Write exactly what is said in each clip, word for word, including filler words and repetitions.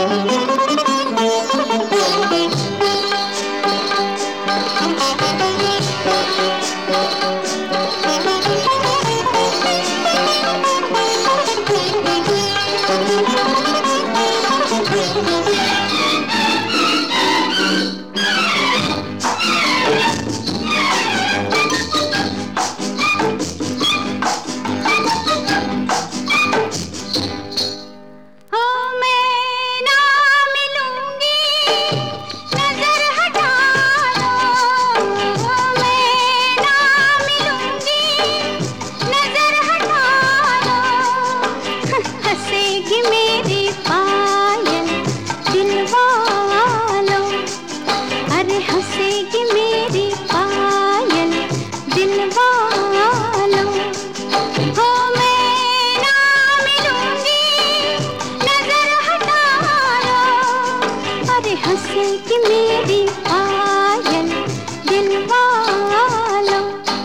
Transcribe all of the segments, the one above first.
हंसेगी मेरी पायल दिल वालों।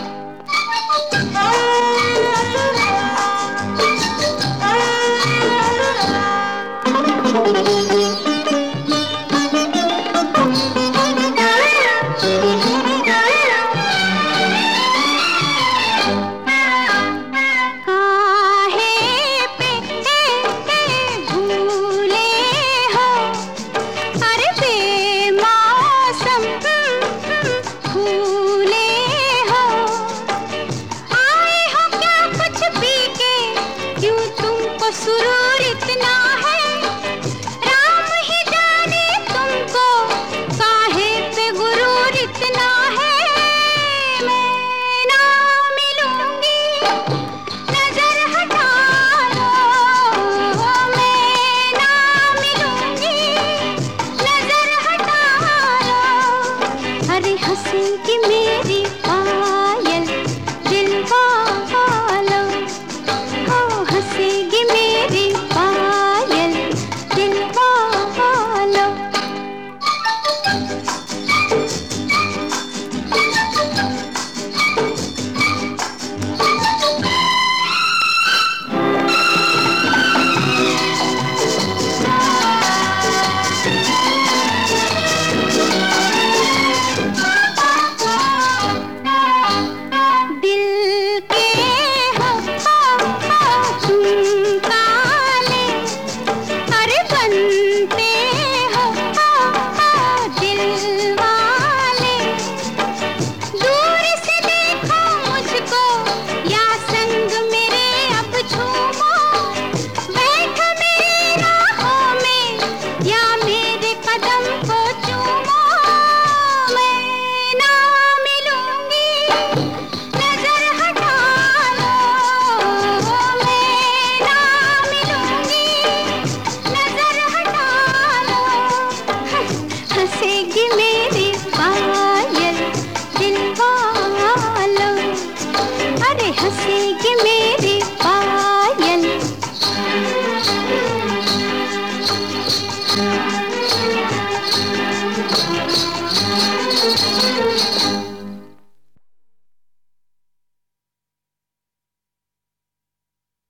सुरूर इतना है, राम ही जाने तुमको काहे पे गुरूर इतना है। मैं ना मिलूंगी नजर हटा लो, मैं ना मिलूंगी नजर हटा लो। अरे हंसेगी मेरी पायल दिल वालों, हो हंसेगी मेरी पायल दिल वालों। दिल के हो तुम काले, अरे बनते हो दिल वाले। दूर से देखो मुझको या संग मेरे अब झूमो, बैठ मेरी राहों में या मेरे कदम को चूमो। मैं ना मिलूंगी नजर हटा लो, मैं ना मिलूंगी नजर हटा लो। हंसेगी मेरी पायल दिल वालों, अरे हंसेगी मेरी पायल।